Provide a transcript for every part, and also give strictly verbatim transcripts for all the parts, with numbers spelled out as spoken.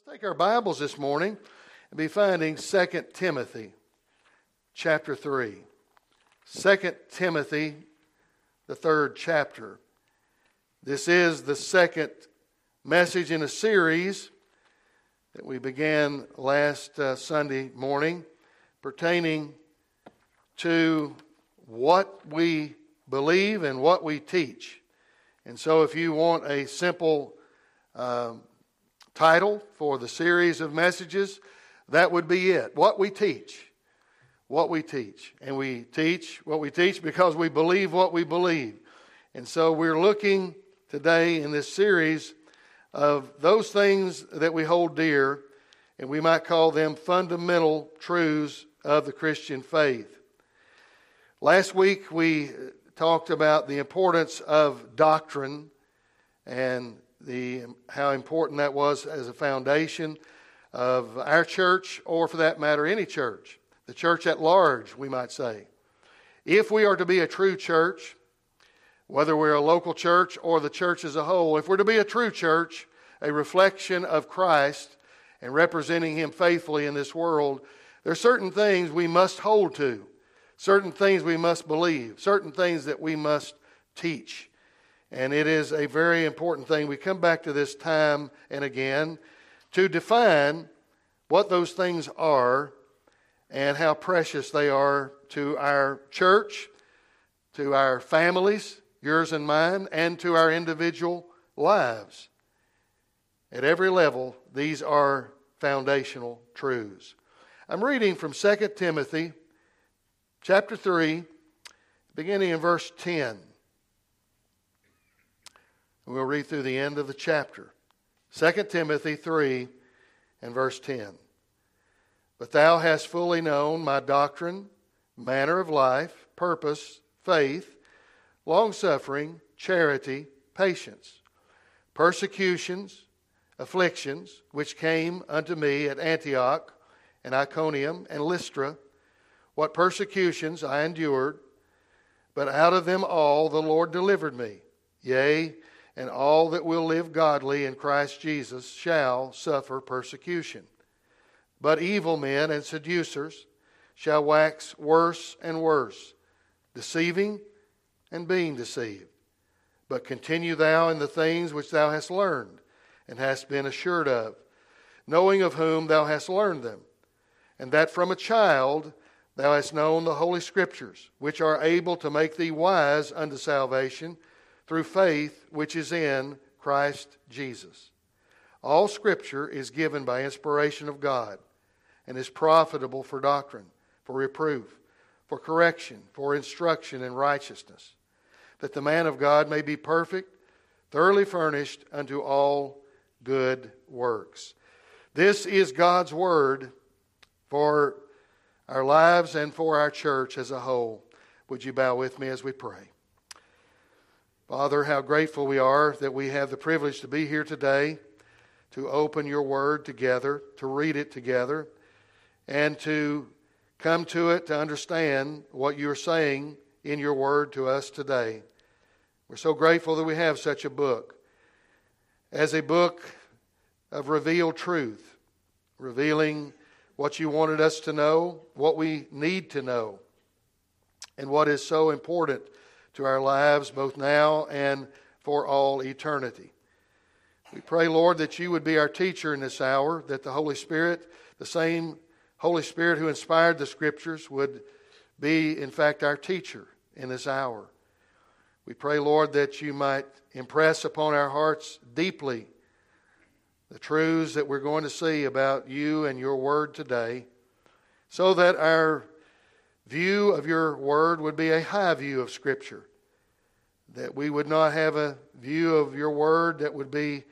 Take our Bibles this morning and be finding Second Timothy chapter three. Second Timothy, the third chapter. This is the second message in a series that we began last uh, Sunday morning pertaining to what we believe and what we teach. And so if you want a simple um, title for the series of messages, that would be it. What we teach. What we teach. And we teach what we teach because we believe what we believe. And so we're looking today in this series of those things that we hold dear, and we might call them fundamental truths of the Christian faith. Last week we talked about the importance of doctrine and the how important that was as a foundation of our church, or for that matter, any church. The church at large, we might say. If we are to be a true church, whether we're a local church or the church as a whole, if we're to be a true church, a reflection of Christ and representing Him faithfully in this world, there are certain things we must hold to, certain things we must believe, certain things that we must teach. And it is a very important thing. We come back to this time and again to define what those things are and how precious they are to our church, to our families, yours and mine, and to our individual lives. At every level, these are foundational truths. I'm reading from Second Timothy chapter three, beginning in verse ten. We'll read through the end of the chapter. Second Timothy three and verse ten. But thou hast fully known my doctrine, manner of life, purpose, faith, long-suffering, charity, patience, persecutions, afflictions, which came unto me at Antioch and Iconium and Lystra, what persecutions I endured, but out of them all the Lord delivered me. Yea, and all that will live godly in Christ Jesus shall suffer persecution. But evil men and seducers shall wax worse and worse, deceiving and being deceived. But continue thou in the things which thou hast learned, and hast been assured of, knowing of whom thou hast learned them, and that from a child thou hast known the Holy Scriptures, which are able to make thee wise unto salvation, through faith which is in Christ Jesus. All Scripture is given by inspiration of God, and is profitable for doctrine, for reproof, for correction, for instruction in righteousness, that the man of God may be perfect, thoroughly furnished unto all good works. This is God's word for our lives and for our church as a whole. Would you bow with me as we pray? Father, how grateful we are that we have the privilege to be here today, to open your word together, to read it together, and to come to it to understand what you're saying in your word to us today. We're so grateful that we have such a book, as a book of revealed truth, revealing what you wanted us to know, what we need to know, and what is so important to our lives both now and for all eternity. We pray, Lord, that you would be our teacher in this hour, that the Holy Spirit, the same Holy Spirit who inspired the Scriptures, would be, in fact, our teacher in this hour. We pray, Lord, that you might impress upon our hearts deeply the truths that we're going to see about you and your word today, so that our view of your word would be a high view of Scripture, that we would not have a view of your word that would be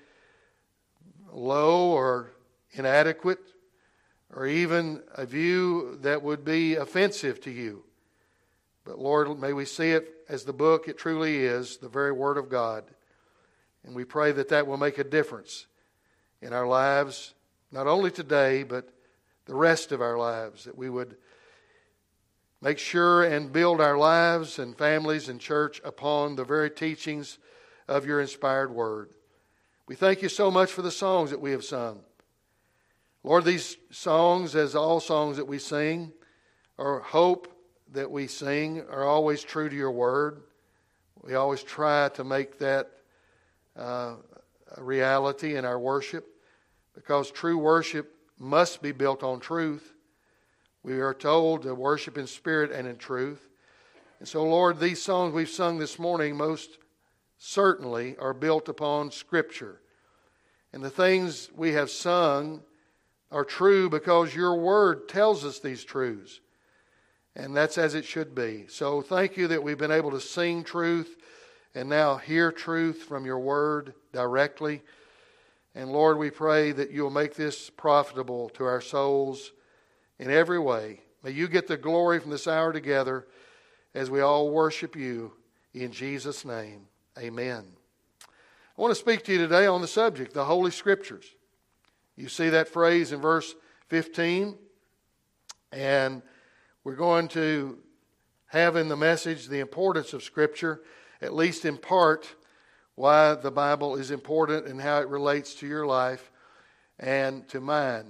low or inadequate, or even a view that would be offensive to you. But Lord, may we see it as the book it truly is, the very Word of God. And we pray that that will make a difference in our lives, not only today, but the rest of our lives, that we would make sure and build our lives and families and church upon the very teachings of your inspired word. We thank you so much for the songs that we have sung. Lord, these songs, as all songs that we sing, or hope that we sing, are always true to your word. We always try to make that uh, a reality in our worship, because true worship must be built on truth. We are told to worship in spirit and in truth. And so, Lord, these songs we've sung this morning most certainly are built upon Scripture. And the things we have sung are true because your word tells us these truths. And that's as it should be. So thank you that we've been able to sing truth and now hear truth from your word directly. And Lord, we pray that you'll make this profitable to our souls in every way. May you get the glory from this hour together as we all worship you in Jesus' name. Amen. I want to speak to you today on the subject, the Holy Scriptures. You see that phrase in verse fifteen. And we're going to have in the message the importance of Scripture, at least in part, why the Bible is important and how it relates to your life and to mine.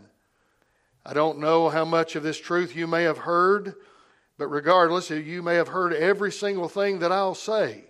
I don't know how much of this truth you may have heard, but regardless, you may have heard every single thing that I'll say.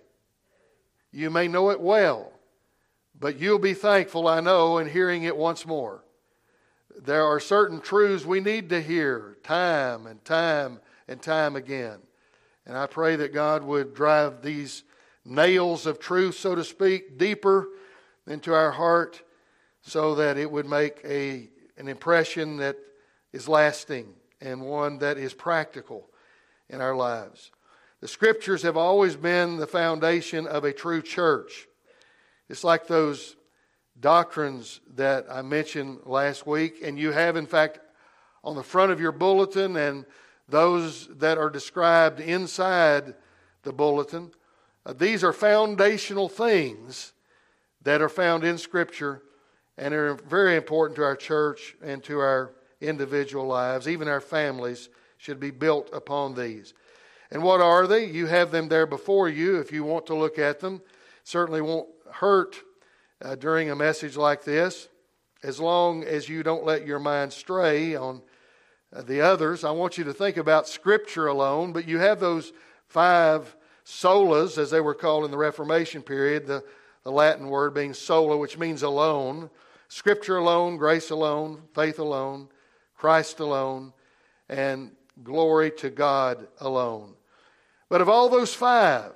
You may know it well, but you'll be thankful, I know, in hearing it once more. There are certain truths we need to hear time and time and time again. And I pray that God would drive these nails of truth, so to speak, deeper into our heart so that it would make a, an impression that is lasting and one that is practical in our lives. The Scriptures have always been the foundation of a true church. It's like those doctrines that I mentioned last week, and you have, in fact, on the front of your bulletin and those that are described inside the bulletin. Uh, these are foundational things that are found in Scripture and are very important to our church and to our individual lives. Even our families should be built upon these. And what are they? You have them there before you if you want to look at them. Certainly won't hurt uh, during a message like this, as long as you don't let your mind stray on uh, the others. I want you to think about Scripture alone, but you have those five solas, as they were called in the Reformation period, the, the Latin word being sola, which means alone. Scripture alone, grace alone, faith alone, Christ alone, and glory to God alone. But of all those five,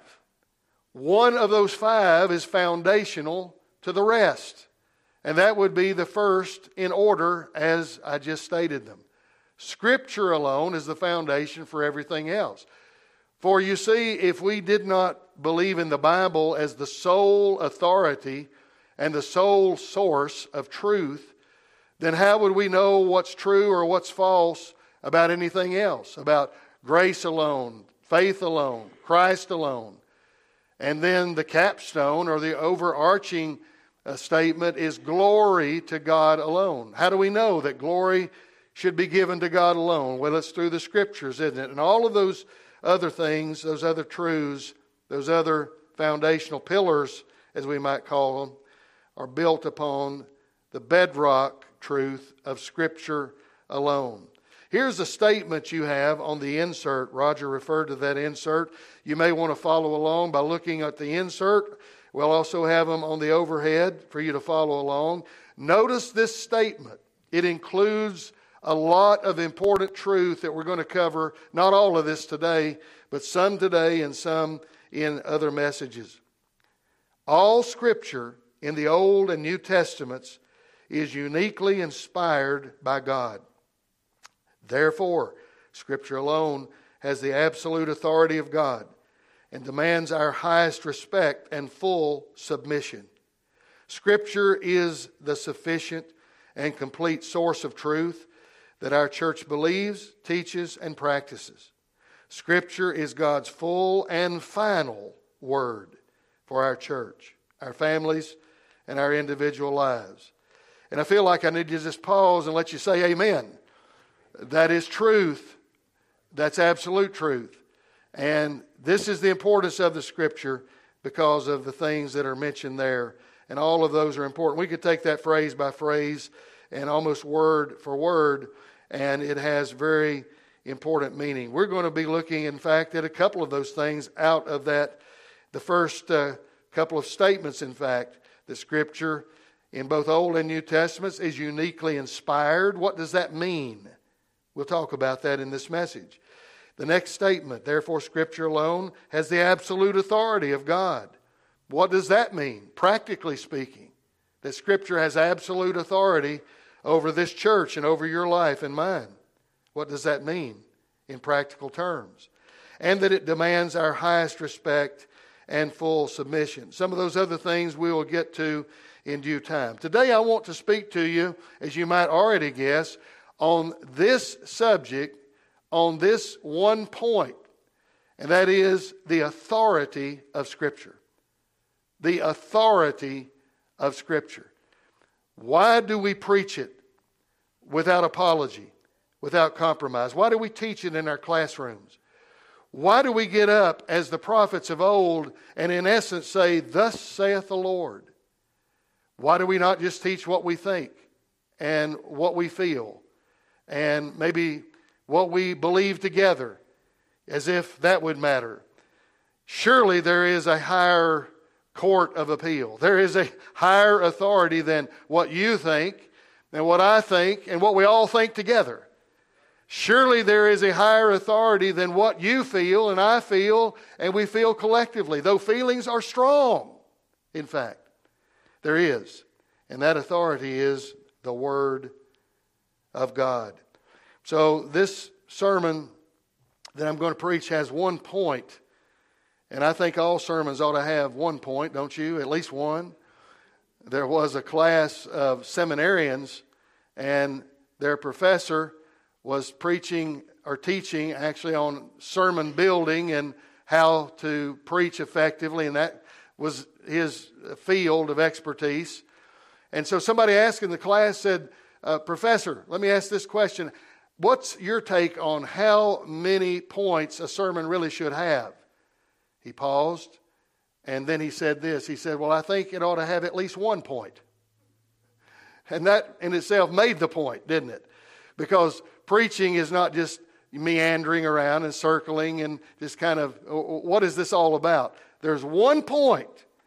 one of those five is foundational to the rest. And that would be the first in order as I just stated them. Scripture alone is the foundation for everything else. For you see, if we did not believe in the Bible as the sole authority and the sole source of truth, then how would we know what's true or what's false about anything else? About grace alone, faith alone, Christ alone. And then the capstone or the overarching uh, statement is glory to God alone. How do we know that glory should be given to God alone? Well, it's through the Scriptures, isn't it? And all of those other things, those other truths, those other foundational pillars, as we might call them, are built upon the bedrock truth of Scripture alone. Here's a statement you have on the insert. Roger referred to that insert. You may want to follow along by looking at the insert. We'll also have them on the overhead for you to follow along. Notice this statement. It includes a lot of important truth that we're going to cover. Not all of this today, but some today and some in other messages. All Scripture in the Old and New Testaments is uniquely inspired by God. Therefore, Scripture alone has the absolute authority of God and demands our highest respect and full submission. Scripture is the sufficient and complete source of truth that our church believes, teaches, and practices. Scripture is God's full and final word for our church, our families, and our individual lives. And I feel like I need to just pause and let you say amen. That is truth. That's absolute truth. And this is the importance of the Scripture because of the things that are mentioned there. And all of those are important. We could take that phrase by phrase and almost word for word, and it has very important meaning. We're going to be looking, in fact, at a couple of those things out of that, the first uh, couple of statements, in fact. The Scripture in both Old and New Testaments is uniquely inspired. What does that mean? We'll talk about that in this message. The next statement, therefore Scripture alone has the absolute authority of God. What does that mean, practically speaking? That Scripture has absolute authority over this church and over your life and mine. What does that mean in practical terms? And that it demands our highest respect and full submission. Some of those other things we will get to in due time. Today I want to speak to you, as you might already guess, on this subject, on this one point, and that is the authority of Scripture. The authority of Scripture. Why do we preach it without apology, without compromise? Why do we teach it in our classrooms? Why do we get up as the prophets of old and in essence say, "Thus saith the Lord"? Why do we not just teach what we think and what we feel and maybe what we believe together, as if that would matter? Surely there is a higher court of appeal. There is a higher authority than what you think and what I think and what we all think together. Surely there is a higher authority than what you feel and I feel and we feel collectively, though feelings are strong, in fact. There is. And that authority is the Word of God. So this sermon that I'm going to preach has one point. And I think all sermons ought to have one point, don't you? At least one. There was a class of seminarians, and their professor was preaching or teaching actually on sermon building and how to preach effectively, and that was his field of expertise. And so somebody asked in the class said, uh, Professor, let me ask this question. What's your take on how many points a sermon really should have? He paused, and then he said this. He said, well, I think it ought to have at least one point. And that in itself made the point, didn't it? Because preaching is not just meandering around and circling and just kind of, what is this all about? There's one point.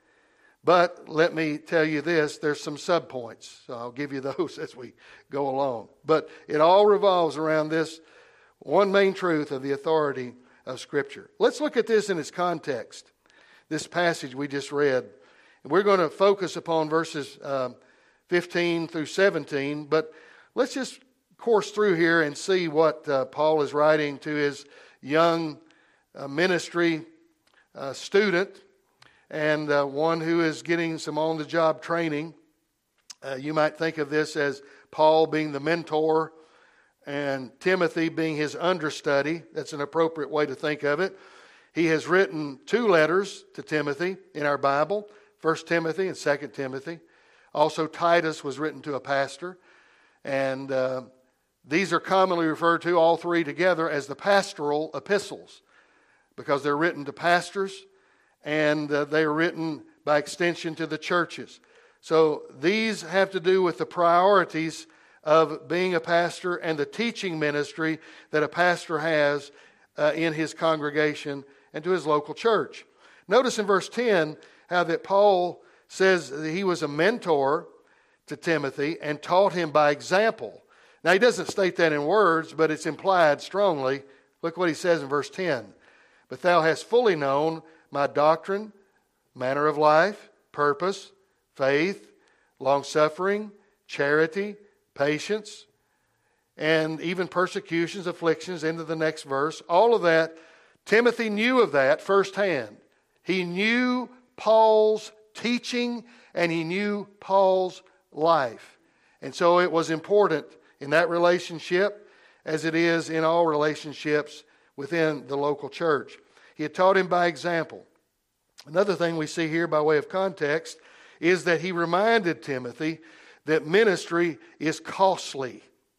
But let me tell you this, there's some subpoints. So I'll give you those as we go along. But it all revolves around this one main truth of the authority of Scripture. Let's look at this in its context. This passage we just read. And we're going to focus upon verses um, fifteen through seventeen. But let's just course through here and see what uh, Paul is writing to his young uh, ministry uh, student and uh, one who is getting some on-the-job training. Uh, you might think of this as Paul being the mentor and Timothy being his understudy. That's an appropriate way to think of it. He has written two letters to Timothy in our Bible, First Timothy and Second Timothy. Also, Titus was written to a pastor. And uh, these are commonly referred to, all three together, as the pastoral epistles because they're written to pastors and uh, they are written by extension to the churches. So these have to do with the priorities of being a pastor and the teaching ministry that a pastor has uh, in his congregation and to his local church. Notice in verse ten how that Paul says that he was a mentor to Timothy and taught him by example. Now he doesn't state that in words, but it's implied strongly. Look what he says in verse ten. But thou hast fully known my doctrine, manner of life, purpose, faith, long-suffering, charity, patience, and even persecutions, afflictions, into the next verse. All of that, Timothy knew of that firsthand. He knew Paul's teaching and he knew Paul's life. And so it was important in that relationship as it is in all relationships within the local church. He had taught him by example. Another thing we see here by way of context is that he reminded Timothy that ministry is costly.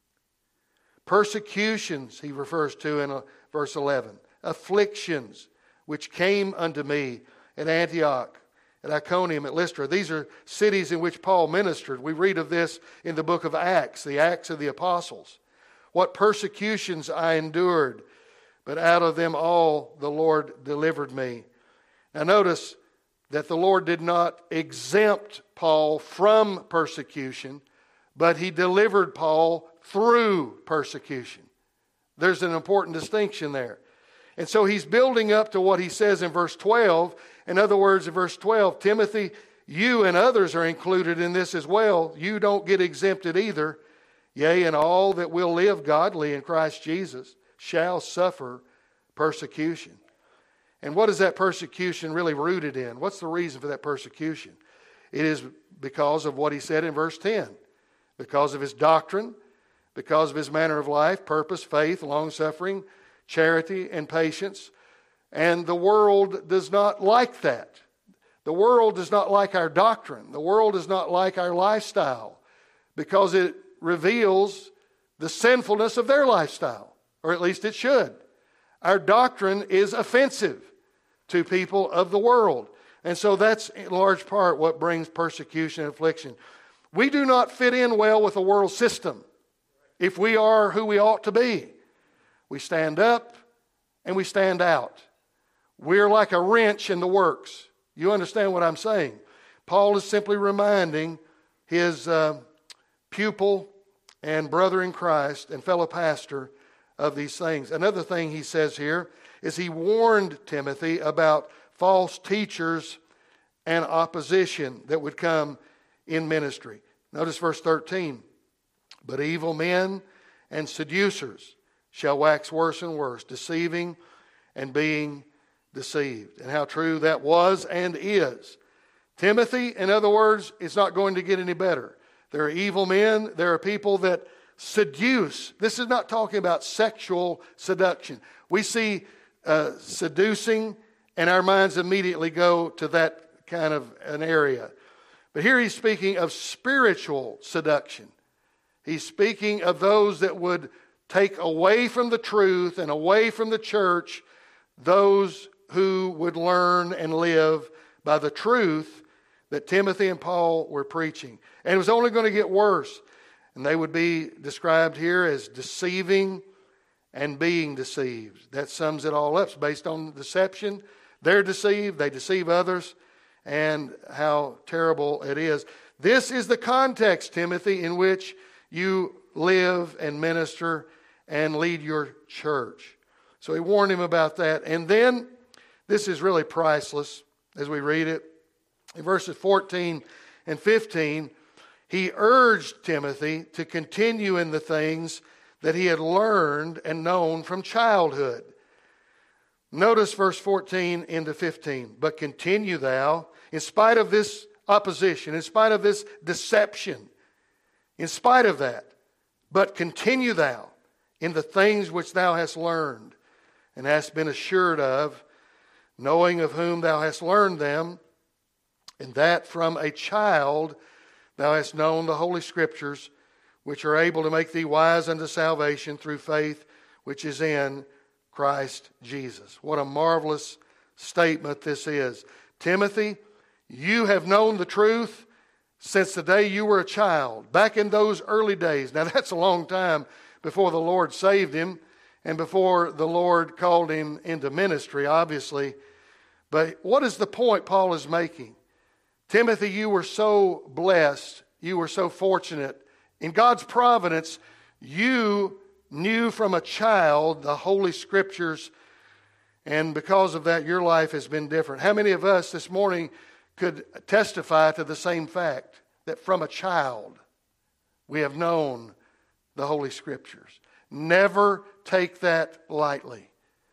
Persecutions, he refers to in verse eleven. Afflictions, which came unto me at Antioch at Iconium, at Lystra. These are cities in which Paul ministered. We read of this in the book of Acts, the Acts of the Apostles. What persecutions I endured, but out of them all the Lord delivered me. Now notice that the Lord did not exempt Paul from persecution, but he delivered Paul through persecution. There's an important distinction there. And so he's building up to what he says in verse twelve. In other words, in verse twelve, Timothy, you and others are included in this as well. You don't get exempted either. Yea, and all that will live godly in Christ Jesus shall suffer persecution. And what is that persecution really rooted in? What's the reason for that persecution? It is because of what he said in verse ten. Because of his doctrine, because of his manner of life, purpose, faith, long-suffering, charity, and patience. And the world does not like that. The world does not like our doctrine. The world does not like our lifestyle because it reveals the sinfulness of their lifestyle, or at least it should. Our doctrine is offensive to people of the world. And so that's in large part what brings persecution and affliction. We do not fit in well with the world system if we are who we ought to be. We stand up and we stand out. We're like a wrench in the works. You understand what I'm saying? Paul is simply reminding his uh, pupil and brother in Christ and fellow pastor of these things. Another thing he says here is he warned Timothy about false teachers and opposition that would come in ministry. Notice verse thirteen. But evil men and seducers shall wax worse and worse, deceiving and being deceived. And how true that was and is. Timothy, in other words, it's not going to get any better. There are evil men. There are people that seduce. This is not talking about sexual seduction. We see uh, seducing and our minds immediately go to that kind of an area. But here he's speaking of spiritual seduction. He's speaking of those that would take away from the truth and away from the church those who would learn and live by the truth that Timothy and Paul were preaching. And it was only going to get worse. And they would be described here as deceiving and being deceived. That sums it all up. It's based on deception. They're deceived. They deceive others. And how terrible it is. This is the context, Timothy, in which you live and minister and lead your church. So he warned him about that. And then, this is really priceless as we read it. In verses fourteen and fifteen, he urged Timothy to continue in the things that he had learned and known from childhood. Notice verse fourteen into fifteen. But continue thou, in spite of this opposition, in spite of this deception, in spite of that, but continue thou in the things which thou hast learned and hast been assured of, knowing of whom thou hast learned them, and that from a child thou hast known the Holy Scriptures, which are able to make thee wise unto salvation through faith which is in Christ Jesus. What a marvelous statement this is. Timothy, you have known the truth since the day you were a child, back in those early days. Now that's a long time before the Lord saved him and before the Lord called him into ministry, obviously. But what is the point Paul is making? Timothy, you were so blessed, you were so fortunate. In God's providence, you knew from a child the Holy Scriptures, and because of that, your life has been different. How many of us this morning could testify to the same fact, that from a child we have known the Holy Scriptures? Never take that lightly.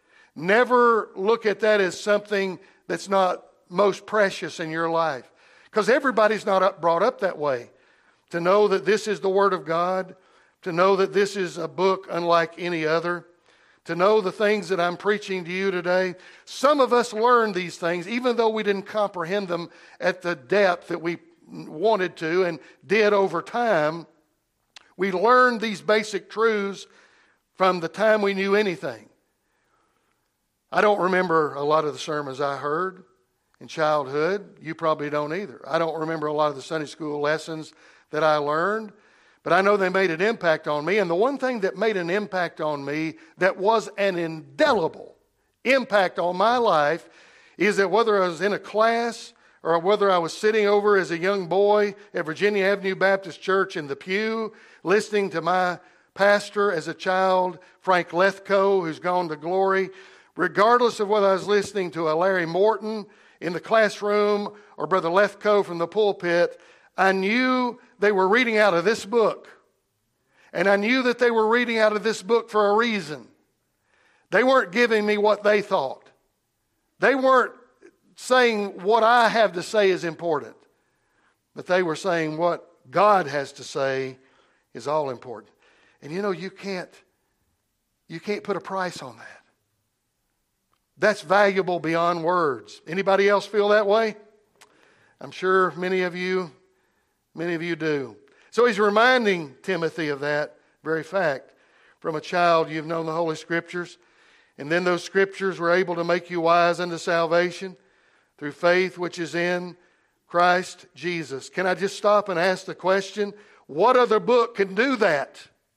Never look at that as something that's not most precious in your life. Because everybody's not up, brought up that way. To know that this is the Word of God, to know that this is a book unlike any other, to know the things that I'm preaching to you today. Some of us learned these things, even though we didn't comprehend them at the depth that we wanted to and did over time. We learned these basic truths from the time we knew anything. I don't remember a lot of the sermons I heard. in childhood. You probably don't either. I don't remember a lot of the Sunday school lessons that I learned, but I know they made an impact on me. And the one thing that made an impact on me that was an indelible impact on my life is that whether I was in a class or whether I was sitting over as a young boy at Virginia Avenue Baptist Church in the pew, listening to my pastor as a child, Frank Lethco, who's gone to glory, regardless of whether I was listening to a Larry Morton in the classroom or Brother Lethco from the pulpit, I knew they were reading out of this book. And I knew that they were reading out of this book for a reason. They weren't giving me what they thought. They weren't saying what I have to say is important. But they were saying what God has to say is all important. And you know, you can't, you can't put a price on that. That's valuable beyond words. Anybody else feel that way? I'm sure many of you, many of you do. So he's reminding Timothy of that very fact. From a child, you've known the Holy Scriptures, and then those Scriptures were able to make you wise unto salvation through faith which is in Christ Jesus. Can I just stop and ask the question, what other book can do that?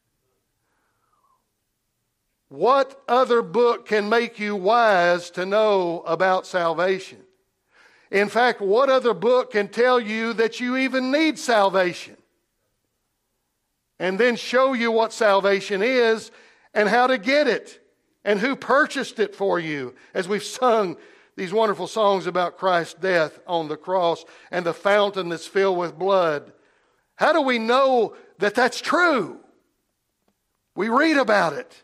What other book can make you wise to know about salvation? In fact, what other book can tell you that you even need salvation? And then show you what salvation is and how to get it and who purchased it for you, as we've sung these wonderful songs about Christ's death on the cross and the fountain that's filled with blood. How do we know that that's true? We read about it.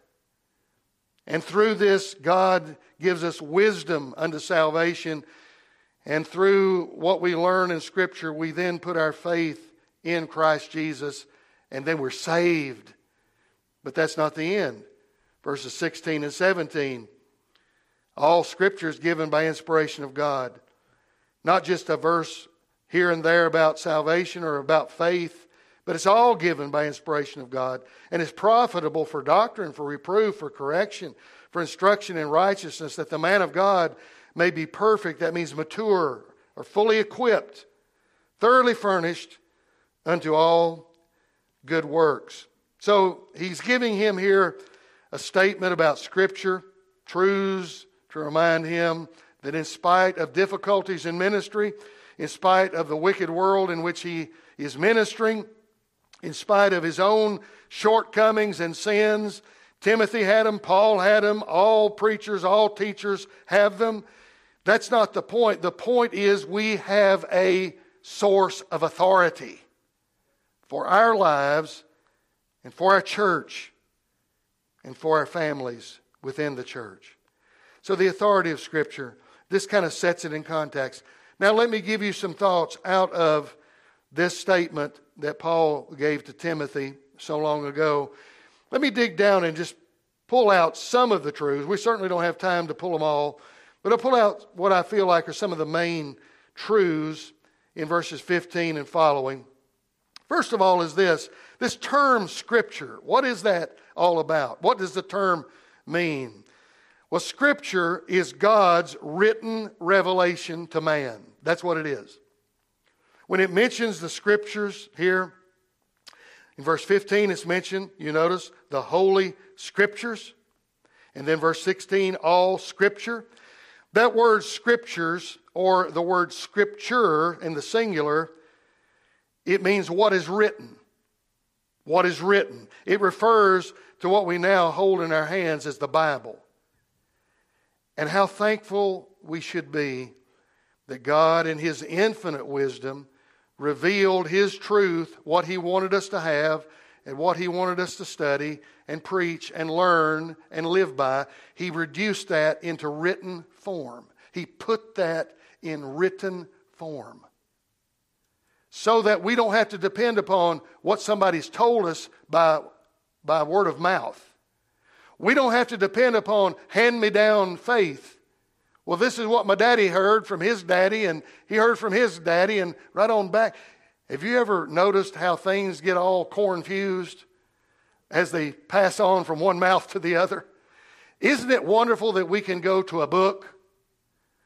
And through this, God gives us wisdom unto salvation. And through what we learn in Scripture, we then put our faith in Christ Jesus, and then we're saved. But that's not the end. Verses sixteen and seventeen. All Scripture is given by inspiration of God. Not just a verse here and there about salvation or about faith, but it's all given by inspiration of God. And it's profitable for doctrine, for reproof, for correction, for instruction in righteousness, that the man of God may be perfect. That means mature or fully equipped, thoroughly furnished unto all good works. So he's giving him here a statement about Scripture, truths to remind him that in spite of difficulties in ministry, in spite of the wicked world in which he is ministering, in spite of his own shortcomings and sins, Timothy had them, Paul had them, all preachers, all teachers have them. That's not the point. The point is we have a source of authority for our lives and for our church and for our families within the church. So the authority of Scripture, this kind of sets it in context. Now let me give you some thoughts out of this statement that Paul gave to Timothy so long ago. Let me dig down and just pull out some of the truths. We certainly don't have time to pull them all, but I'll pull out what I feel like are some of the main truths in verses fifteen and following. First of all is this, this term Scripture. What is that all about? What does the term mean? Well, Scripture is God's written revelation to man. That's what it is. When it mentions the Scriptures here, in verse fifteen it's mentioned, you notice, the Holy Scriptures. And then verse sixteen, all Scripture. That word Scriptures, or the word Scripture in the singular, it means what is written. What is written. It refers to what we now hold in our hands as the Bible. And how thankful we should be that God in His infinite wisdom revealed His truth, what He wanted us to have and what He wanted us to study and preach and learn and live by. He reduced that into written form. He put that in written form. So that we don't have to depend upon what somebody's told us by, by word of mouth. We don't have to depend upon hand-me-down faith. Well, this is what my daddy heard from his daddy, and he heard from his daddy, and right on back. Have you ever noticed how things get all confused as they pass on from one mouth to the other? Isn't it wonderful that we can go to a book,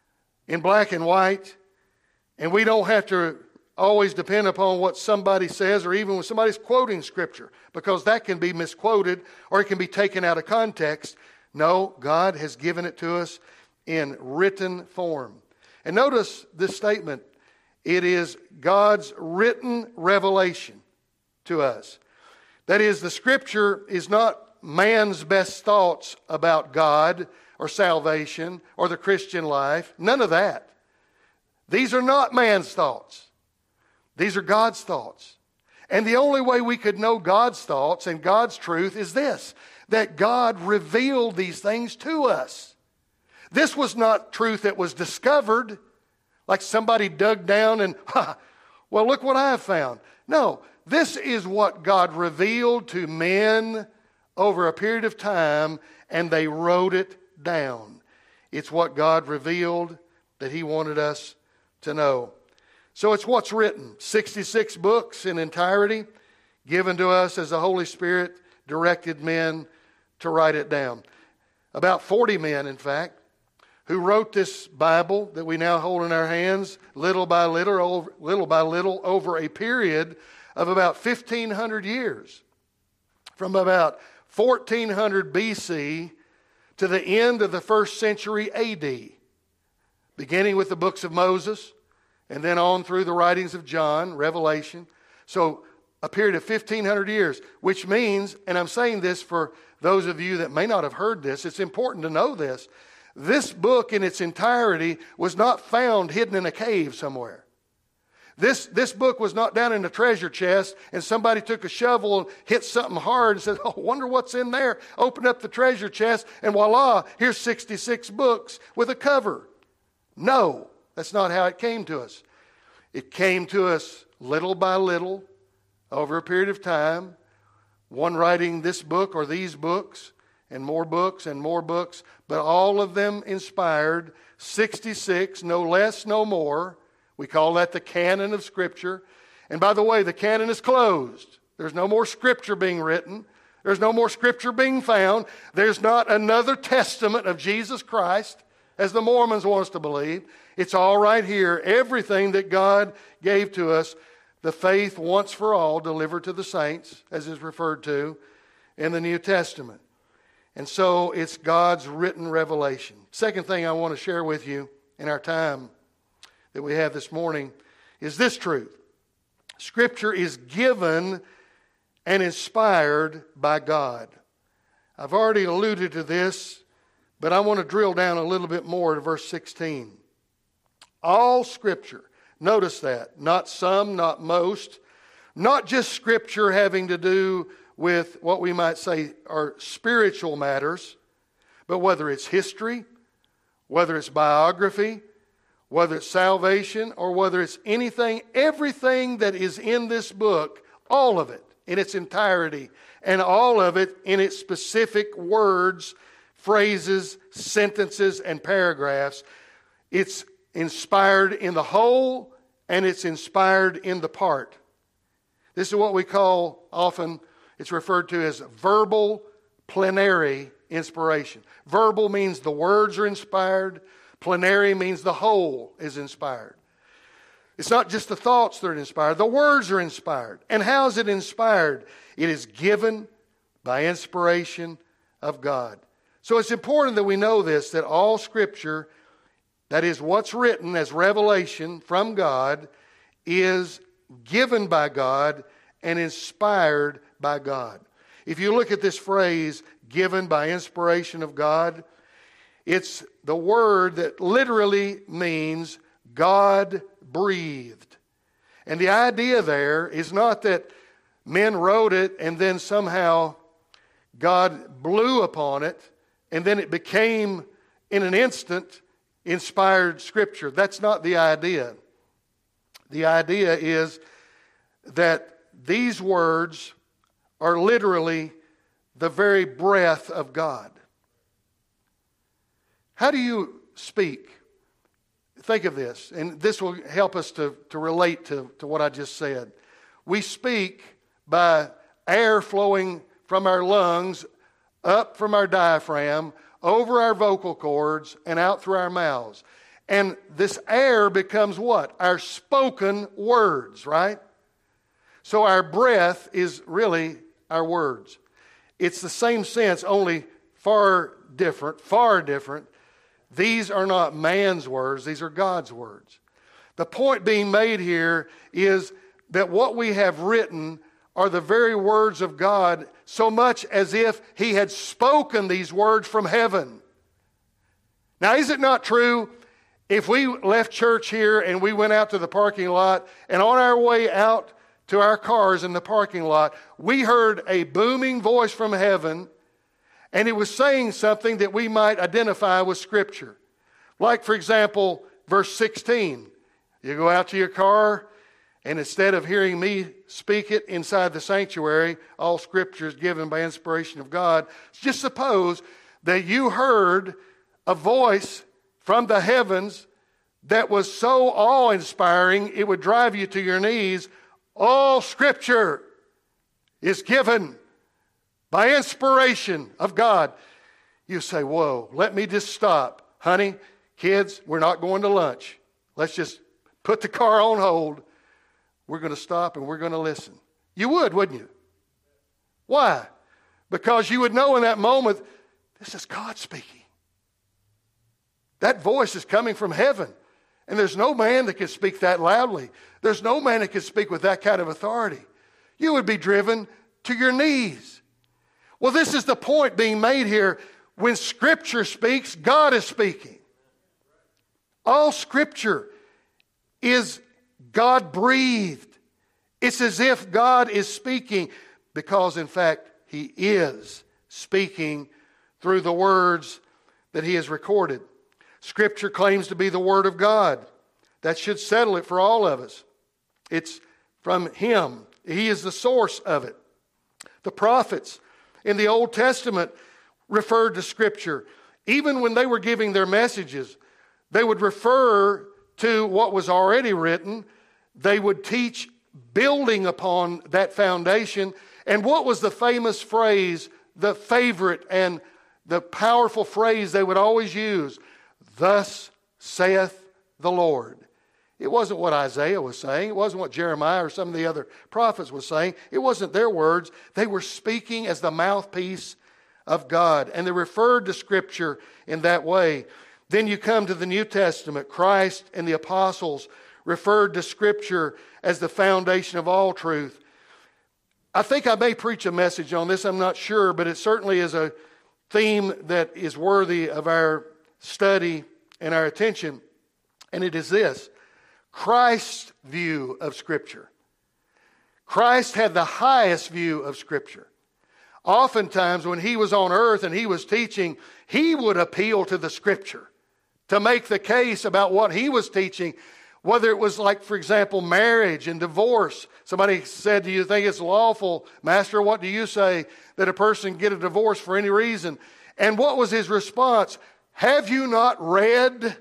in black and white, and we don't have to always depend upon what somebody says or even when somebody's quoting Scripture, because that can be misquoted or it can be taken out of context. No, God has given it to us in written form. And notice this statement. It is God's written revelation to us. That is, the Scripture is not man's best thoughts about God or salvation or the Christian life. None of that. These are not man's thoughts. These are God's thoughts. And the only way we could know God's thoughts and God's truth is this, that God revealed these things to us. This was not truth that was discovered, like somebody dug down and, ha, well, look what I have found. No, this is what God revealed to men over a period of time, and they wrote it down. It's what God revealed that He wanted us to know. So it's what's written. sixty-six books in entirety, given to us as the Holy Spirit directed men to write it down. About forty men, in fact, who wrote this Bible that we now hold in our hands, little by little, little by little, over a period of about fifteen hundred years. From about fourteen hundred B C to the end of the first century A D, beginning with the books of Moses, and then on through the writings of John, Revelation. So a period of fifteen hundred years, which means, and I'm saying this for those of you that may not have heard this, it's important to know this. This book in its entirety was not found hidden in a cave somewhere. This, this book was not down in a treasure chest and somebody took a shovel and hit something hard and said, oh, wonder what's in there. Opened up the treasure chest and voila, here's sixty-six books with a cover. No, that's not how it came to us. It came to us little by little over a period of time. One writing this book or these books and more books and more books, but all of them inspired, sixty-six, no less, no more. We call that the canon of Scripture. And by the way, the canon is closed. There's no more Scripture being written. There's no more Scripture being found. There's not another testament of Jesus Christ, as the Mormons want us to believe. It's all right here. Everything that God gave to us, the faith once for all delivered to the saints, as is referred to in the New Testament. And so it's God's written revelation. Second thing I want to share with you in our time that we have this morning is this truth. Scripture is given and inspired by God. I've already alluded to this, but I want to drill down a little bit more to verse sixteen. All Scripture, notice that, not some, not most, not just Scripture having to do with what we might say are spiritual matters, but whether it's history, whether it's biography, whether it's salvation, or whether it's anything, everything that is in this book, all of it in its entirety, and all of it in its specific words, phrases, sentences, and paragraphs, it's inspired in the whole and it's inspired in the part. This is what we call often, it's referred to as verbal plenary inspiration. Verbal means the words are inspired. Plenary means the whole is inspired. It's not just the thoughts that are inspired. The words are inspired. And how is it inspired? It is given by inspiration of God. So it's important that we know this, that all Scripture, that is what's written as revelation from God, is given by God and inspired by God. If you look at this phrase, given by inspiration of God, it's the word that literally means God breathed. And the idea there is not that men wrote it and then somehow God blew upon it and then it became in an instant inspired Scripture. That's not the idea. The idea is that these words are literally the very breath of God. How do you speak? Think of this, and this will help us to, to relate to, to what I just said. We speak by air flowing from our lungs, up from our diaphragm, over our vocal cords, and out through our mouths. And this air becomes what? Our spoken words, right? So our breath is really our words. It's the same sense, only far different, far different. These are not man's words, these are God's words. The point being made here is that what we have written are the very words of God, so much as if He had spoken these words from heaven. Now, is it not true, if we left church here and we went out to the parking lot, and on our way out to our cars in the parking lot, we heard a booming voice from heaven, and it was saying something that we might identify with Scripture. Like, for example, verse sixteen. You go out to your car, and instead of hearing me speak it inside the sanctuary, all Scripture is given by inspiration of God. Just suppose that you heard a voice from the heavens that was so awe-inspiring it would drive you to your knees. All Scripture is given by inspiration of God. You say, whoa, let me just stop. Honey, kids, we're not going to lunch. Let's just put the car on hold. We're going to stop and we're going to listen. You would, wouldn't you? Why? Because you would know in that moment, this is God speaking. That voice is coming from heaven. And there's no man that can speak that loudly. There's no man that can speak with that kind of authority. You would be driven to your knees. Well, this is the point being made here. When Scripture speaks, God is speaking. All Scripture is God-breathed. It's as if God is speaking, because in fact He is speaking through the words that He has recorded. Scripture claims to be the Word of God. That should settle it for all of us. It's from Him. He is the source of it. The prophets in the Old Testament referred to Scripture. Even when they were giving their messages, they would refer to what was already written. They would teach building upon that foundation. And what was the famous phrase, the favorite and the powerful phrase they would always use? Thus saith the Lord. It wasn't what Isaiah was saying. It wasn't what Jeremiah or some of the other prophets was saying. It wasn't their words. They were speaking as the mouthpiece of God. And they referred to Scripture in that way. Then you come to the New Testament. Christ and the apostles referred to Scripture as the foundation of all truth. I think I may preach a message on this. I'm not sure, but it certainly is a theme that is worthy of our study and our attention. And it is this: Christ's view of Scripture. Christ had the highest view of Scripture. Oftentimes when He was on earth and He was teaching, He would appeal to the Scripture to make the case about what He was teaching. Whether it was like, for example, marriage and divorce. Somebody said, do you think it's lawful, Master, what do you say, that a person get a divorce for any reason? And what was His response? Have you not read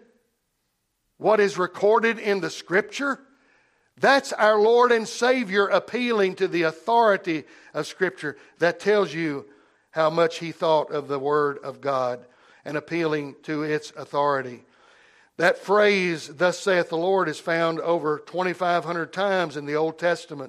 what is recorded in the Scripture? That's our Lord and Savior appealing to the authority of Scripture. That tells you how much He thought of the Word of God and appealing to its authority. That phrase, thus saith the Lord, is found over twenty-five hundred times in the Old Testament.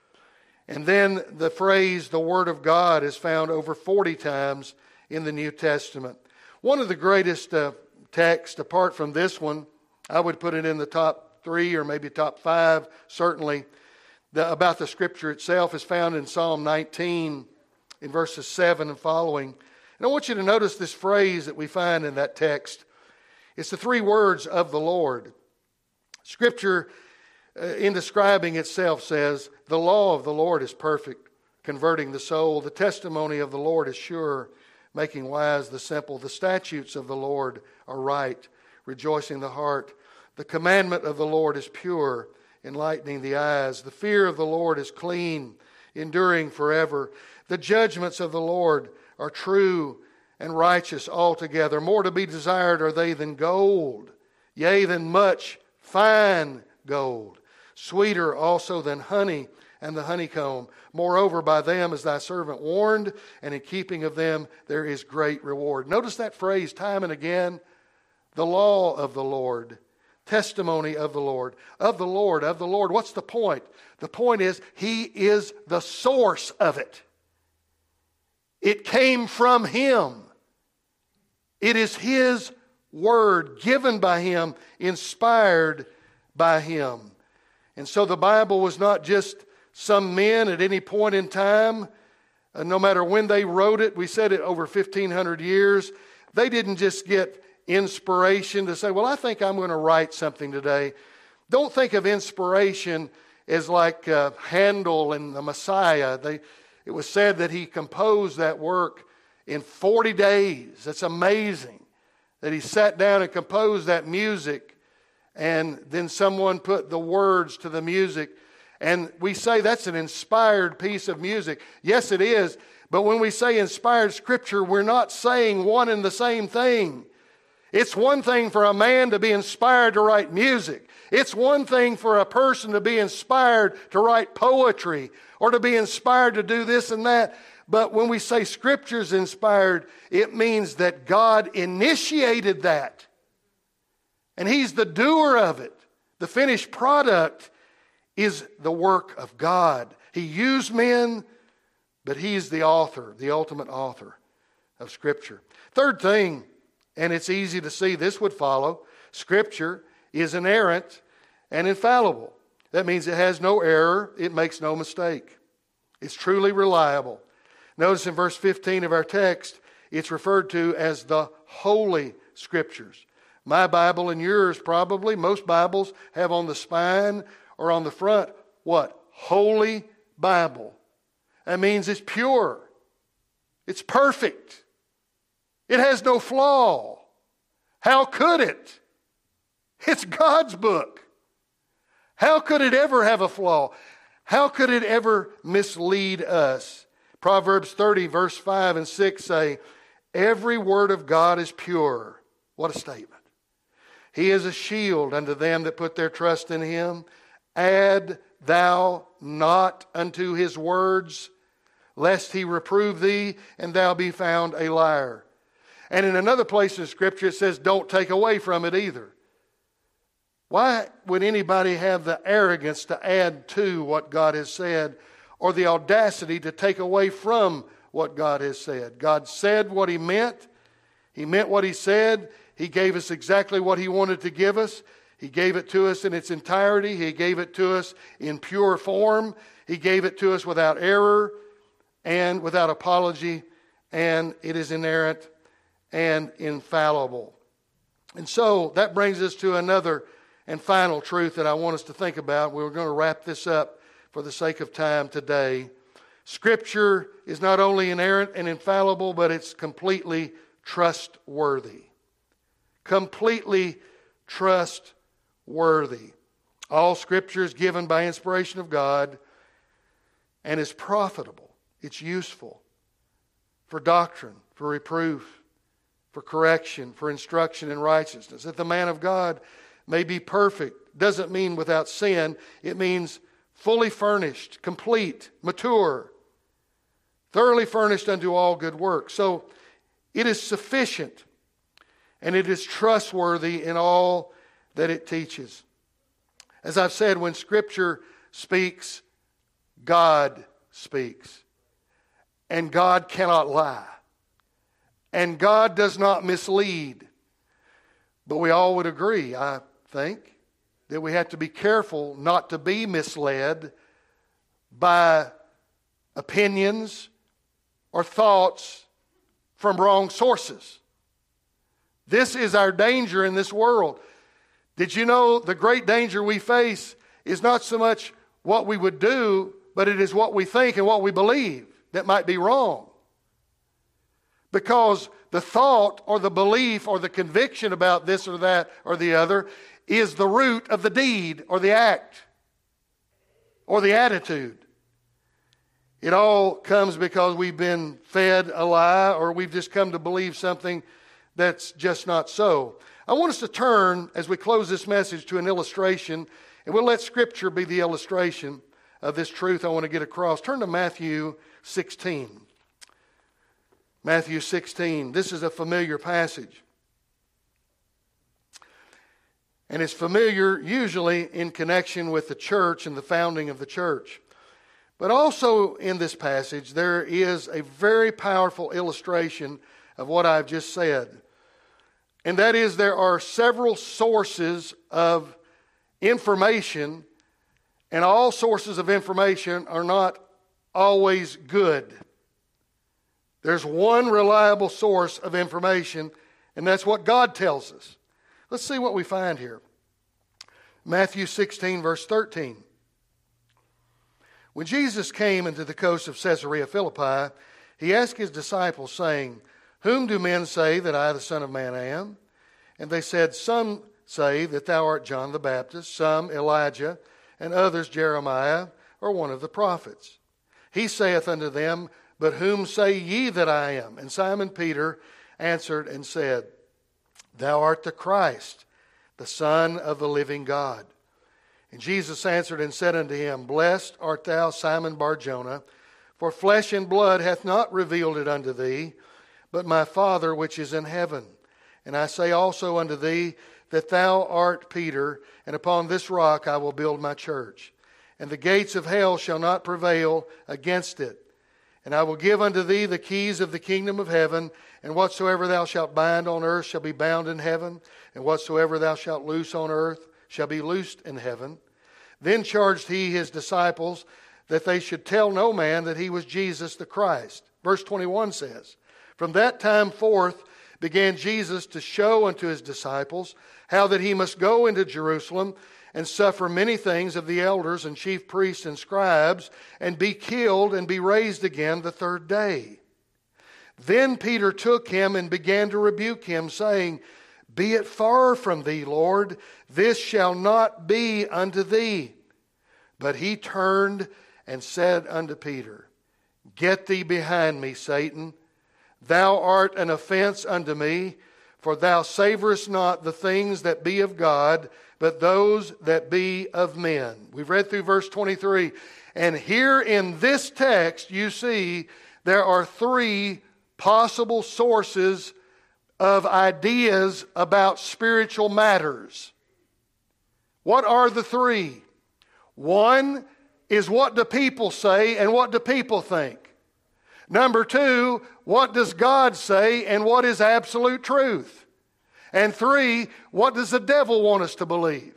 And then the phrase, the Word of God, is found over forty times in the New Testament. One of the greatest uh, texts, apart from this one, I would put it in the top three or maybe top five, certainly, the, about the Scripture itself, is found in Psalm nineteen, in verses seven and following. And I want you to notice this phrase that we find in that text. It's the three words of the Lord. Scripture, uh, in describing itself, says, the law of the Lord is perfect, converting the soul. The testimony of the Lord is sure, making wise the simple. The statutes of the Lord are right, rejoicing the heart. The commandment of the Lord is pure, enlightening the eyes. The fear of the Lord is clean, enduring forever. The judgments of the Lord are true and righteous altogether. More to be desired are they than gold, yea, than much fine gold. Sweeter also than honey and the honeycomb. Moreover, by them is thy servant warned, and in keeping of them there is great reward. Notice that phrase time and again. The law of the Lord testimony of the Lord, of the Lord, of the Lord. What's the point? The point is He is the source of it. It came from Him. It is His Word given by Him, inspired by Him. And so the Bible was not just some men at any point in time, uh, no matter when they wrote it. We said it over fifteen hundred years. They didn't just get inspiration to say, well, I think I'm going to write something today. Don't think of inspiration as like uh, Handel and the Messiah. They, it was said that he composed that work in forty days. That's amazing that he sat down and composed that music, and then someone put the words to the music. And we say that's an inspired piece of music. Yes, it is. But when we say inspired Scripture, we're not saying one and the same thing. It's one thing for a man to be inspired to write music. It's one thing for a person to be inspired to write poetry or to be inspired to do this and that. But when we say Scripture's inspired, it means that God initiated that. And He's the doer of it. The finished product is the work of God. He used men, but He's the author, the ultimate author of Scripture. Third thing, and it's easy to see this would follow, Scripture is inerrant and infallible. That means it has no error, it makes no mistake. It's truly reliable. Notice in verse fifteen of our text, it's referred to as the Holy Scriptures. My Bible and yours probably, most Bibles have on the spine or on the front, what? Holy Bible. That means it's pure. It's perfect. It has no flaw. How could it? It's God's book. How could it ever have a flaw? How could it ever mislead us? Proverbs thirty, verse five and six say, every word of God is pure. What a statement. He is a shield unto them that put their trust in Him. Add thou not unto His words, lest He reprove thee, and thou be found a liar. And in another place in Scripture it says, don't take away from it either. Why would anybody have the arrogance to add to what God has said, or the audacity to take away from what God has said? God said what He meant. He meant what He said. He gave us exactly what He wanted to give us. He gave it to us in its entirety. He gave it to us in pure form. He gave it to us without error and without apology. And it is inerrant and infallible. And so that brings us to another and final truth that I want us to think about. We're going to wrap this up for the sake of time today. Scripture is not only inerrant and infallible, but it's completely trustworthy. Completely trustworthy. All Scripture is given by inspiration of God and is profitable. It's useful for doctrine, for reproof, for correction, for instruction in righteousness, that the man of God may be perfect. Doesn't mean without sin. It means fully furnished, complete, mature, thoroughly furnished unto all good works. So it is sufficient and it is trustworthy in all that it teaches. As I've said, when Scripture speaks, God speaks. And God cannot lie. And God does not mislead. But we all would agree, I think, that we have to be careful not to be misled by opinions or thoughts from wrong sources. This is our danger in this world. Did you know the great danger we face is not so much what we would do, but it is what we think and what we believe that might be wrong. Because the thought or the belief or the conviction about this or that or the other is the root of the deed or the act or the attitude. It all comes because we've been fed a lie or we've just come to believe something that's just not so. I want us to turn, as we close this message, to an illustration, and we'll let Scripture be the illustration of this truth I want to get across. Turn to Matthew sixteen. Matthew sixteen. This is a familiar passage. and is familiar usually in connection with the church and the founding of the church. But also in this passage, there is a very powerful illustration of what I've just said. And that is, there are several sources of information, and all sources of information are not always good. There's one reliable source of information, and that's what God tells us. Let's see what we find here. Matthew sixteen, verse thirteen. When Jesus came into the coast of Caesarea Philippi, he asked his disciples, saying, "Whom do men say that I, the Son of Man, am?" And they said, "Some say that thou art John the Baptist, some Elijah, and others Jeremiah, or one of the prophets." He saith unto them, "But whom say ye that I am?" And Simon Peter answered and said, "Thou art the Christ, the Son of the living God." And Jesus answered and said unto him, "Blessed art thou, Simon Bar-Jonah, for flesh and blood hath not revealed it unto thee, but my Father which is in heaven. And I say also unto thee, that thou art Peter, and upon this rock I will build my church. And the gates of hell shall not prevail against it. And I will give unto thee the keys of the kingdom of heaven, and whatsoever thou shalt bind on earth shall be bound in heaven, and whatsoever thou shalt loose on earth shall be loosed in heaven." Then charged he his disciples that they should tell no man that he was Jesus the Christ. Verse twenty-one says, "From that time forth began Jesus to show unto his disciples how that he must go into Jerusalem and suffer many things of the elders and chief priests and scribes, and be killed and be raised again the third day." Then Peter took him and began to rebuke him, saying, "Be it far from thee, Lord, this shall not be unto thee." But he turned and said unto Peter, "Get thee behind me, Satan. Thou art an offense unto me, for thou savorest not the things that be of God, but those that be of men." We've read through verse twenty-three. And here in this text, you see there are three possible sources of ideas about spiritual matters. What are the three? One is, what do people say and what do people think? Number two, what does God say and what is absolute truth? And three, what does the devil want us to believe?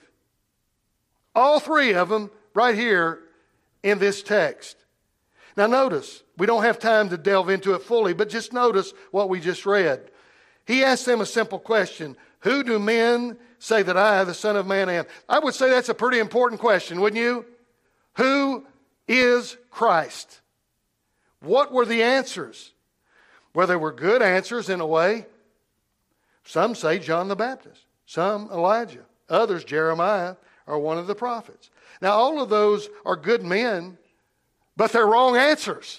All three of them right here in this text. Now notice, we don't have time to delve into it fully, but just notice what we just read. He asked them a simple question: "Who do men say that I, the Son of Man, am?" I would say that's a pretty important question, wouldn't you? Who is Christ? What were the answers? Well, they were good answers in a way. Some say John the Baptist, some Elijah, others Jeremiah or one of the prophets. Now, all of those are good men, but they're wrong answers.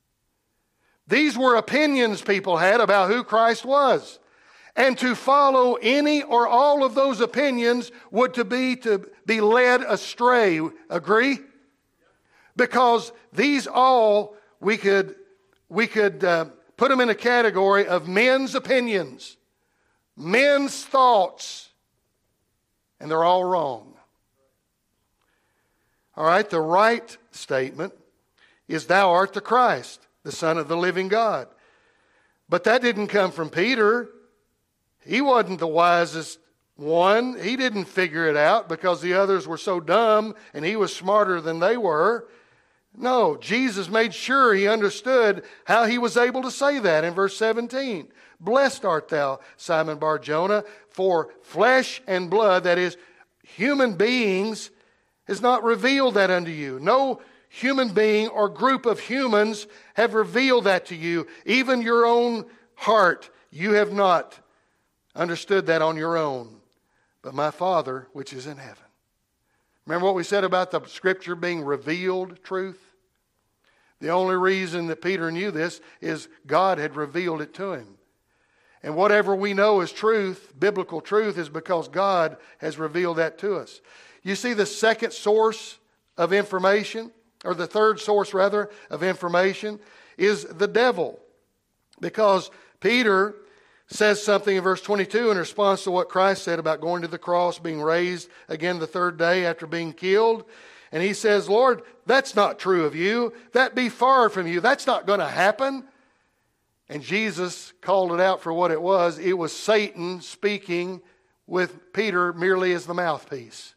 These were opinions people had about who Christ was. And to follow any or all of those opinions would to be to be led astray. Agree? Because these all, we could, we could uh, put them in a category of men's opinions, men's thoughts, and they're all wrong. All right, the right statement is, "Thou art the Christ, the Son of the living God." But that didn't come from Peter. He wasn't the wisest one. He didn't figure it out because the others were so dumb and he was smarter than they were. No, Jesus made sure he understood how he was able to say that in verse seventeen. "Blessed art thou, Simon Bar-Jonah, for flesh and blood," that is, human beings, "has not revealed that unto you." No human being or group of humans have revealed that to you. Even your own heart, you have not understood that on your own, but my Father which is in heaven. Remember what we said about the Scripture being revealed truth? The only reason that Peter knew this is God had revealed it to him. And whatever we know is truth, biblical truth, is because God has revealed that to us. You see, the second source of information, or the third source rather of information, is the devil. Because Peter says something in verse twenty-two in response to what Christ said about going to the cross, being raised again the third day after being killed. And he says, Lord, that's not true of you. That be far from you. That's not going to happen. And Jesus called it out for what it was. It was Satan speaking with Peter merely as the mouthpiece.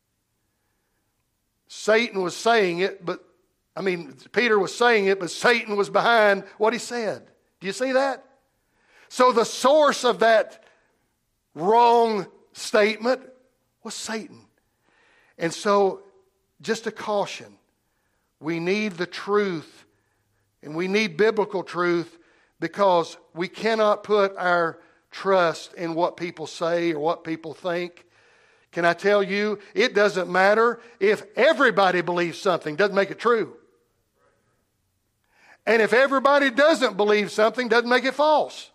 Satan was saying it, but, I mean, Peter was saying it, but Satan was behind what he said. Do you see that? So the source of that wrong statement was Satan. And so, just a caution, we need the truth, and we need biblical truth, because we cannot put our trust in what people say or what people think. Can I tell you, it doesn't matter if everybody believes something, doesn't make it true. And if everybody doesn't believe something, doesn't make it false.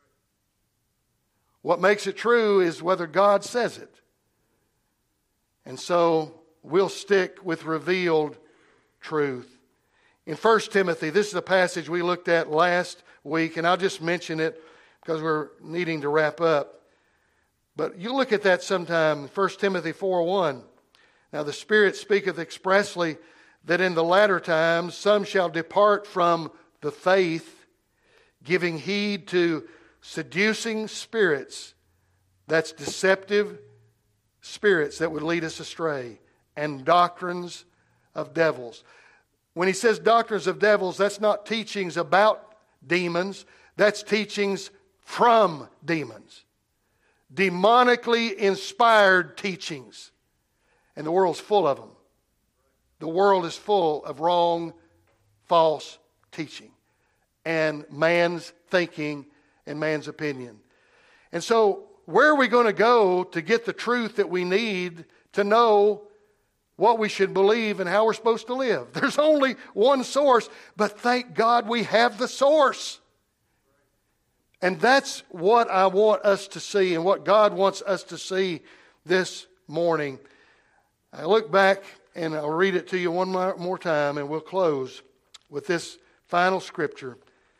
What makes it true is whether God says it. And so we'll stick with revealed truth. In First Timothy, this is a passage we looked at last week, and I'll just mention it because we're needing to wrap up. But you look at that sometime, First Timothy four one. Now the Spirit speaketh expressly that in the latter times some shall depart from the faith, giving heed to seducing spirits, that's deceptive spirits that would lead us astray, and doctrines of devils. When he says doctrines of devils, that's not teachings about demons, that's teachings from demons. Demonically inspired teachings. And the world's full of them. The world is full of wrong, false teaching, and man's thinking and man's opinion. And so, where are we going to go to get the truth that we need to know what we should believe and how we're supposed to live? There's only one source, but thank God we have the source. And that's what I want us to see and what God wants us to see this morning. I look back and I'll read it to you one more time, and we'll close with this final scripture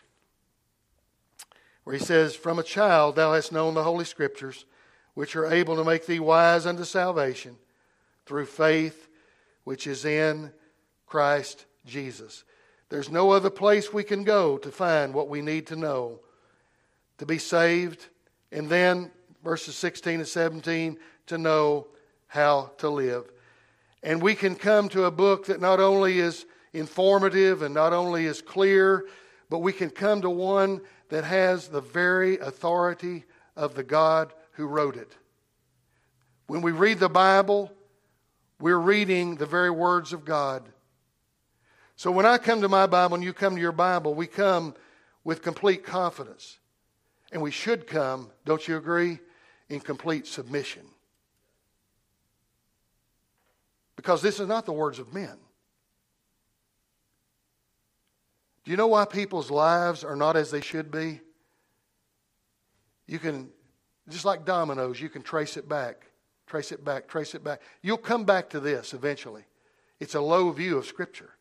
where he says, From a child thou hast known the Holy Scriptures, which are able to make thee wise unto salvation through faith which is in Christ Jesus. There's no other place we can go to find what we need to know to be saved, and then verses sixteen and seventeen, to know how to live. And we can come to a book that not only is informative and not only is clear, but we can come to one that has the very authority of the God who wrote it. When we read the Bible, we're reading the very words of God. So when I come to my Bible and you come to your Bible, we come with complete confidence. And we should come, don't you agree, in complete submission. Because this is not the words of men. Do you know why people's lives are not as they should be? You can, just like dominoes, you can trace it back, trace it back, trace it back. You'll come back to this eventually. It's a low view of Scripture.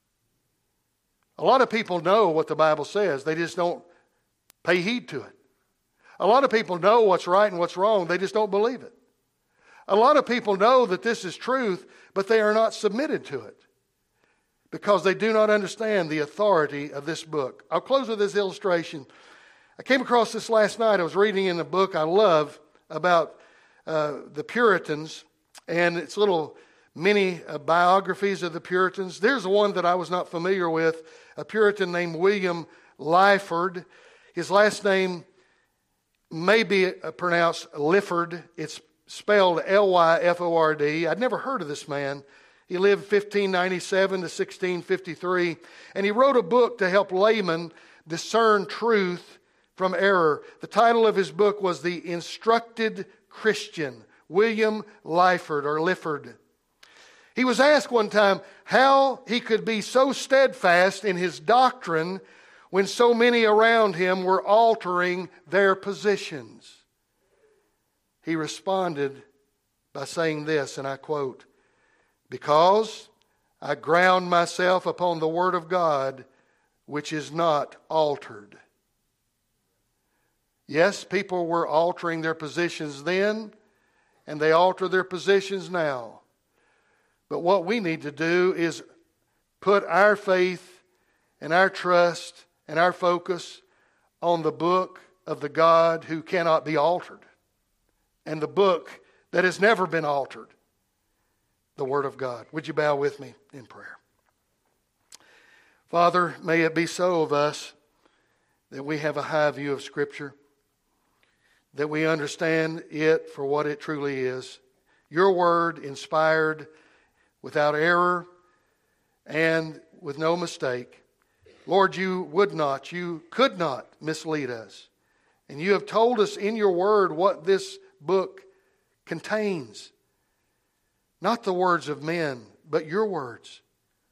A lot of people know what the Bible says. They just don't pay heed to it. A lot of people know what's right and what's wrong. They just don't believe it. A lot of people know that this is truth, but they are not submitted to it because they do not understand the authority of this book. I'll close with this illustration. I came across this last night. I was reading in a book I love about uh, the Puritans, and it's little mini uh, biographies of the Puritans. There's one that I was not familiar with, a Puritan named William Lyford. His last name may be pronounced Lifford. It's spelled L Y F O R D. I'd never heard of this man. He lived fifteen ninety-seven to sixteen fifty-three, and he wrote a book to help laymen discern truth from error. The title of his book was The Instructed Christian, William Lyford or Lifford. He was asked one time how he could be so steadfast in his doctrine when so many around him were altering their positions. He responded by saying this, and I quote, "Because I ground myself upon the Word of God, which is not altered." Yes, people were altering their positions then, and they alter their positions now. But what we need to do is put our faith and our trust and our focus on the book of the God who cannot be altered, and the book that has never been altered, the Word of God. Would you bow with me in prayer? Father, may it be so of us that we have a high view of Scripture, that we understand it for what it truly is. Your Word, inspired, without error, and with no mistake. Lord, you would not, you could not mislead us. And you have told us in your Word what this book contains. Not the words of men, but your words.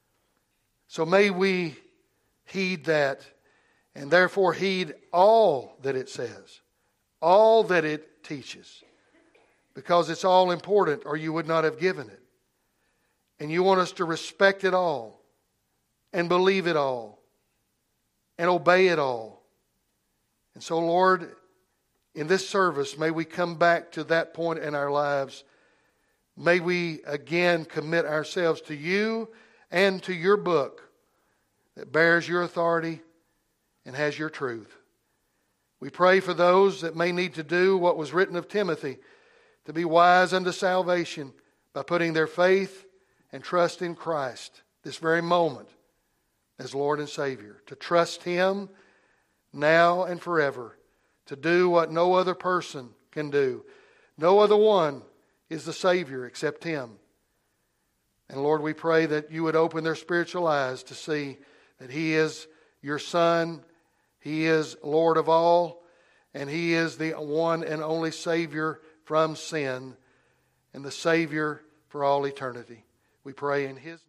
So may we heed that, and therefore heed all that it says, all that it teaches, because it's all important, or you would not have given it. And you want us to respect it all, and believe it all, and obey it all. And so, Lord, in this service, may we come back to that point in our lives. May we again commit ourselves to you and to your book that bears your authority and has your truth. We pray for those that may need to do what was written of Timothy, to be wise unto salvation by putting their faith and trust in Christ this very moment as Lord and Savior, to trust Him now and forever, to do what no other person can do. No other one is the Savior except Him. And Lord, we pray that you would open their spiritual eyes to see that He is your Son, He is Lord of all, and He is the one and only Savior from sin and the Savior for all eternity. We pray in His name.